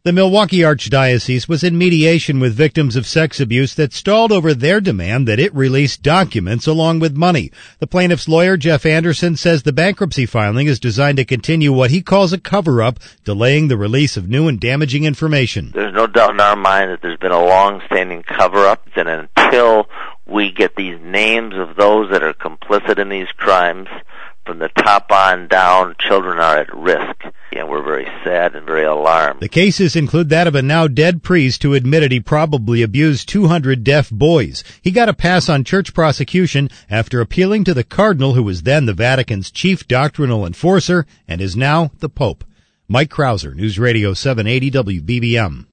The Milwaukee Archdiocese was in mediation with victims of sex abuse that stalled over their demand that it release documents along with money. The plaintiff's lawyer, Jeff Anderson, says the bankruptcy filing is designed to continue what he calls a cover-up, delaying the release of new and damaging information. There's no doubt in our mind that there's been a long-standing cover-up, and until we get these names of those that are complicit in these crimes, from the top on down, children are at risk, and we're very sad and very alarmed. The cases include that of a now dead priest who admitted he probably abused 200 deaf boys. He got a pass on church prosecution after appealing to the cardinal who was then the Vatican's chief doctrinal enforcer and is now the Pope. Mike Krauser, News Radio 780 WBBM.